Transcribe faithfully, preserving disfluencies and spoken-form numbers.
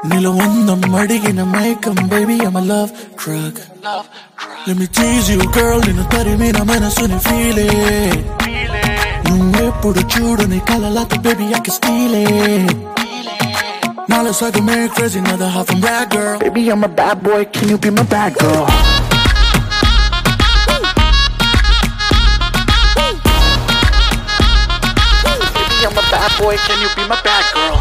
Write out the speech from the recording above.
నీలో ఉందం అడిగిన మైకం baby I'm a love drug. Let me tease you girl నిన్ను తరిమి నా మనసుని feel it. నువ్వెప్పుడు చూడని కలలతో baby I can steal it. నాలో సగమే crazy another half I'm bad girl. Baby I'm a bad boy can you be my bad girl? Baby I'm a bad boy can you be my bad girl?